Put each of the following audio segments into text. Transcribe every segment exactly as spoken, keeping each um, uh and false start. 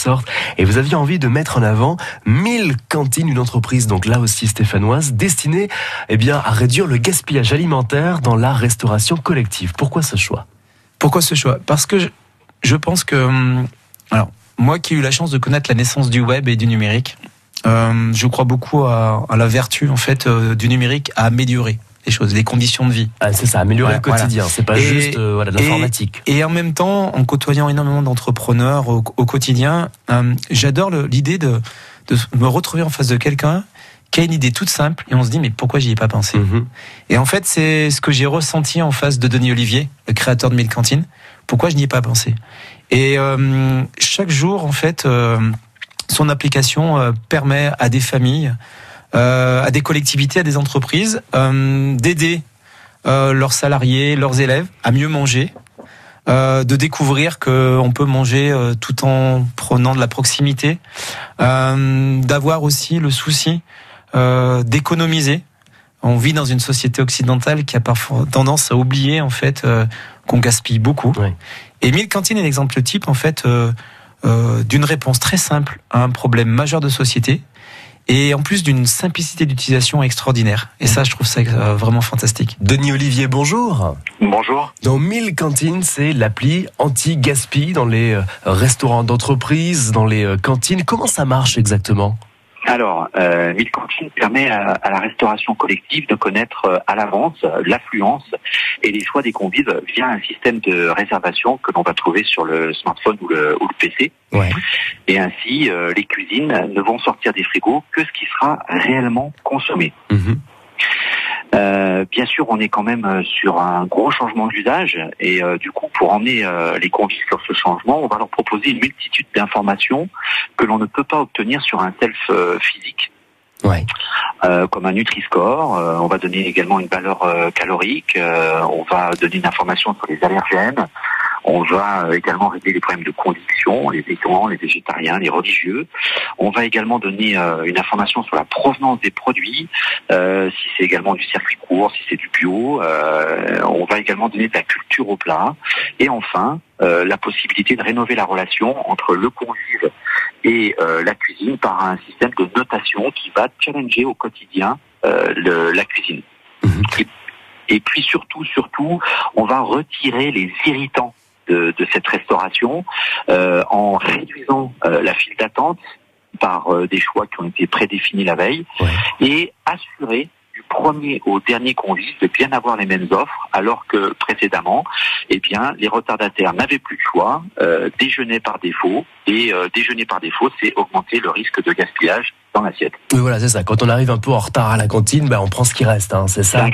sorte. Et vous aviez envie de mettre en avant mille cantines, une entreprise, donc là aussi stéphanoise, destinée eh bien, à réduire le gaspillage alimentaire dans la restauration collective. Pourquoi ce choix ? Pourquoi ce choix ? Parce que je, je pense que... Alors, moi qui ai eu la chance de connaître la naissance du web et du numérique, euh, je crois beaucoup à, à la vertu en fait euh, du numérique à améliorer les choses, les conditions de vie. Ah, c'est ça, améliorer ouais, le quotidien, voilà. C'est pas et, juste euh, voilà, de l'informatique. Et, et en même temps, en côtoyant énormément d'entrepreneurs au, au quotidien, euh, j'adore le, l'idée de, de me retrouver en face de quelqu'un qui a une idée toute simple et on se dit mais pourquoi j'y ai pas pensé ? mm-hmm. Et en fait, c'est ce que j'ai ressenti en face de Denis Olivier, le créateur de mille cantines. Pourquoi je n'y ai pas pensé ? Et euh, chaque jour, en fait, euh, son application euh, permet à des familles, euh, à des collectivités, à des entreprises, euh, d'aider euh, leurs salariés, leurs élèves à mieux manger, euh, de découvrir qu'on peut manger euh, tout en prenant de la proximité, euh, d'avoir aussi le souci euh, d'économiser. On vit dans une société occidentale qui a parfois tendance à oublier en fait euh, qu'on gaspille beaucoup. Ouais. Et mille cantines est l'exemple type en fait euh, euh, d'une réponse très simple à un problème majeur de société. Et en plus d'une simplicité d'utilisation extraordinaire. Et ça, je trouve ça euh, vraiment fantastique. Denis Olivier, bonjour. Bonjour. Dans mille cantines, c'est l'appli anti-gaspi dans les euh, restaurants d'entreprise, dans les euh, cantines. Comment ça marche exactement ? Alors, euh, mille cantines permet à, à la restauration collective de connaître euh, à l'avance l'affluence et les choix des convives via un système de réservation que l'on va trouver sur le smartphone ou le, ou le P C. Ouais. Et ainsi, euh, les cuisines ne vont sortir des frigos que ce qui sera réellement consommé. Mmh. Euh, bien sûr, on est quand même sur un gros changement d'usage et euh, du coup, pour emmener euh, les convives sur ce changement, on va leur proposer une multitude d'informations que l'on ne peut pas obtenir sur un self euh, physique. Ouais. Euh, comme un Nutri-Score, euh, on va donner également une valeur euh, calorique, euh, on va donner une information sur les allergènes, on va euh, également régler les problèmes de conviction, les véganes, les végétariens, les religieux. On va également donner euh, une information sur la provenance des produits, euh, si c'est également du circuit court, si c'est du bio. Euh, on va également donner de la culture au plat. Et enfin, euh, la possibilité de rénover la relation entre le convive et euh, la cuisine par un système de notation qui va challenger au quotidien euh, le, la cuisine. Mmh. Et, et puis surtout, surtout, on va retirer les irritants de, de cette restauration euh, en réduisant euh, la file d'attente par euh, des choix qui ont été prédéfinis la veille, ouais. Et assurer du premier au dernier convive de bien avoir les mêmes offres, alors que précédemment, eh bien, les retardataires n'avaient plus de choix, euh, déjeuner par défaut, et euh, déjeuner par défaut, c'est augmenter le risque de gaspillage dans l'assiette. Oui, voilà, c'est ça. Quand on arrive un peu en retard à la cantine, bah, on prend ce qui reste, hein, c'est ça.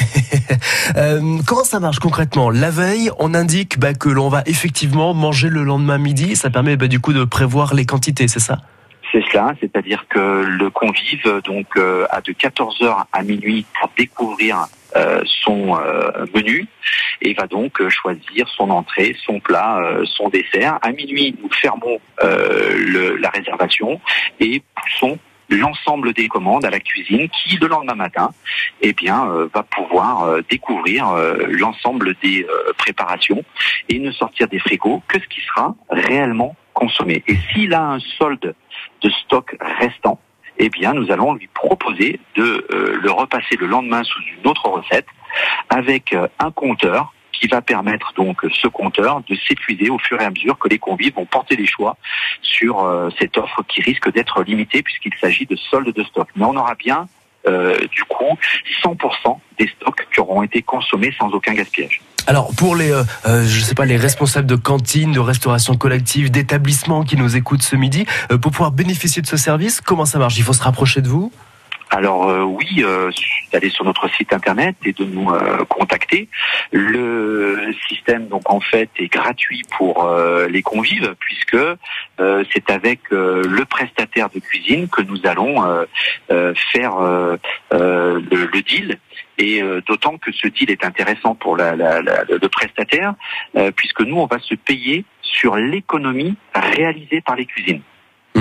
euh, comment ça marche concrètement ? La veille, on indique bah, que l'on va effectivement manger le lendemain midi. Ça permet bah, du coup de prévoir les quantités, c'est ça ? C'est cela, c'est-à-dire que le convive donc euh, a de quatorze heures à minuit pour découvrir euh, son euh, menu et va donc euh, choisir son entrée, son plat, euh, son dessert. À minuit, nous fermons euh, le, la réservation et poussons l'ensemble des commandes à la cuisine qui, le lendemain matin, eh bien, euh, va pouvoir euh, découvrir euh, l'ensemble des euh, préparations et ne sortir des frigos que ce qui sera réellement consommé. Et s'il a un solde de stock restant, eh bien, nous allons lui proposer de euh, le repasser le lendemain sous une autre recette avec euh, un compteur qui va permettre donc ce compteur de s'épuiser au fur et à mesure que les convives vont porter les choix sur euh, cette offre qui risque d'être limitée puisqu'il s'agit de solde de stock. Mais on aura bien euh, du coup cent pour cent des stocks qui auront été consommés sans aucun gaspillage. Alors pour les, euh, je sais pas, les responsables de cantines, de restauration collective, d'établissements qui nous écoutent ce midi, euh, pour pouvoir bénéficier de ce service, comment ça marche ? Il faut se rapprocher de vous ? Alors euh, oui, euh, d'aller sur notre site internet et de nous euh, contacter. Le système donc en fait est gratuit pour euh, les convives puisque euh, c'est avec euh, le prestataire de cuisine que nous allons euh, euh, faire euh, euh, le, le deal. Et euh, d'autant que ce deal est intéressant pour la, la, la, le prestataire euh, puisque nous on va se payer sur l'économie réalisée par les cuisines. Mmh.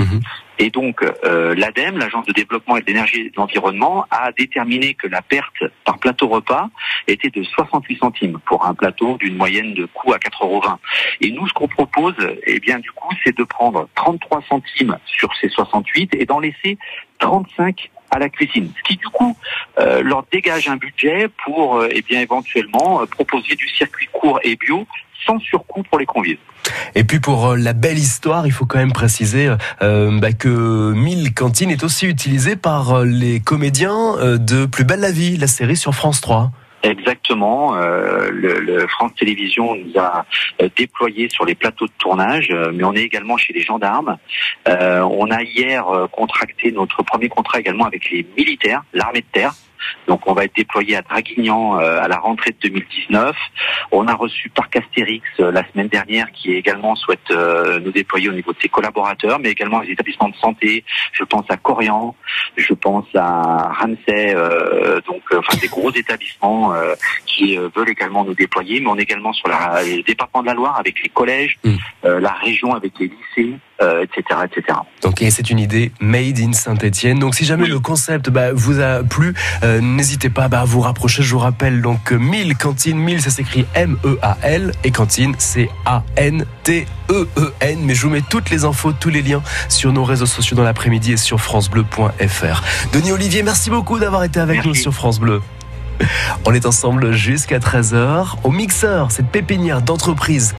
Mmh. Et donc, euh, l'ADEME, l'Agence de développement et de l'énergie et de l'environnement, a déterminé que la perte par plateau repas était de soixante-huit centimes pour un plateau d'une moyenne de coût à quatre euros vingt. Et nous, ce qu'on propose, eh bien, du coup, c'est de prendre trente-trois centimes sur ces soixante-huit et d'en laisser trente-cinq à la cuisine. Ce qui, du coup, euh, leur dégage un budget pour, euh, eh bien, éventuellement, euh, proposer du circuit court et bio sans surcoût pour les convives. Et puis pour la belle histoire, il faut quand même préciser euh, bah, que mille cantines est aussi utilisée par les comédiens de Plus belle la vie, la série sur France trois. Exactement. Euh, le, le France Télévisions nous a euh, déployé sur les plateaux de tournage, euh, mais on est également chez les gendarmes. Euh, on a hier euh, contracté notre premier contrat également avec les militaires, l'armée de terre. Donc on va être déployé à Draguignan euh, à la rentrée de deux mille dix-neuf. On a reçu Parc Astérix euh, la semaine dernière qui également souhaite euh, nous déployer au niveau de ses collaborateurs, mais également les établissements de santé. Je pense à Corian, je pense à Ramsay, euh, donc euh, enfin des gros établissements euh, qui euh, veulent également nous déployer. Mais on est également sur la, le département de la Loire avec les collèges, mmh. euh, la région avec les lycées. Euh, et cetera, et cetera. Donc et c'est une idée made in Saint-Étienne. Donc si jamais oui. le concept bah, vous a plu, euh, n'hésitez pas bah, à vous rapprocher. Je vous rappelle donc mille cantines, mille ça s'écrit M E A L et cantine c'est A N T E E N. Mais je vous mets toutes les infos, tous les liens sur nos réseaux sociaux dans l'après-midi et sur francebleu point f r. Denis Olivier, merci beaucoup d'avoir été avec merci. nous sur France Bleu. On est ensemble jusqu'à treize heures. Au mixeur, cette pépinière d'entreprise